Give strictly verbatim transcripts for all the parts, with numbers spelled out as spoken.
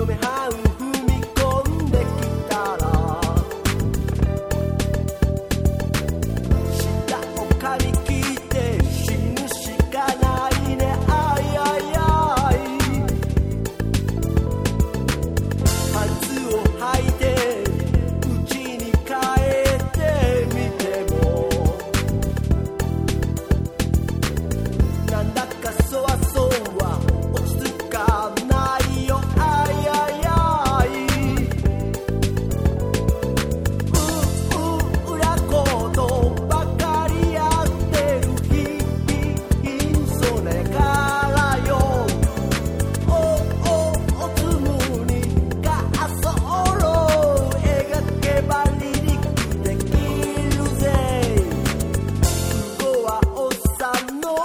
嫁はん踏み込んできたら舌を噛み切って死ぬしかないねあいあいあいパンツを履いて家に帰ってみてもなんだかそわそわ落ち着かないよあいあいあいうう裏ことばかりやってる日々それからよおおおつむにガソロ描けば離陸できるぜ不合はおっさんの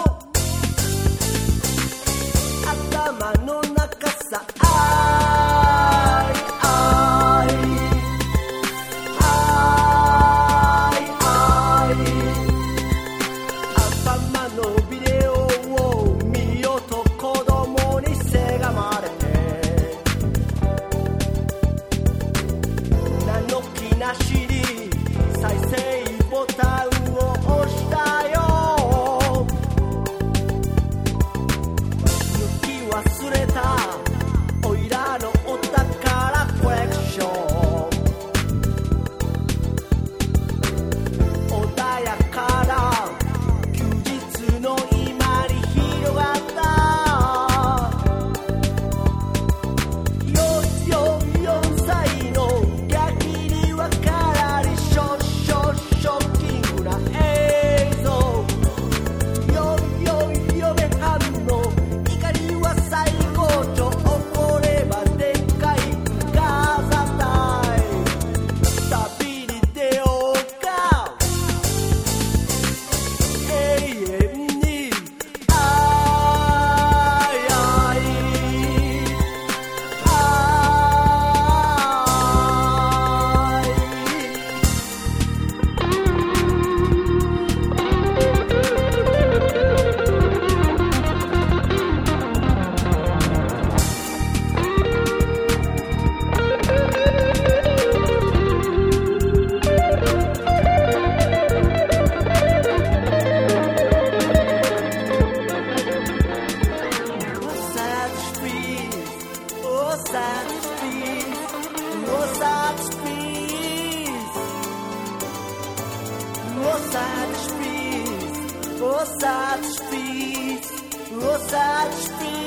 頭の中さあいあいあいあい頭のビデオを見よと子供にせがまれ何の気なしに再生ボタンを押したよ抜き忘れたおいらのお宝コレクション穏やかな休日の今に広がったよんよんさいのガキにわからりショッショッショッキングな映像よんよん嫁はんの怒りは最高潮怒ればでっかいガザタイ旅に出ようか永遠にあいあいあいOsage Peace, Osage Peace, Osage Peace.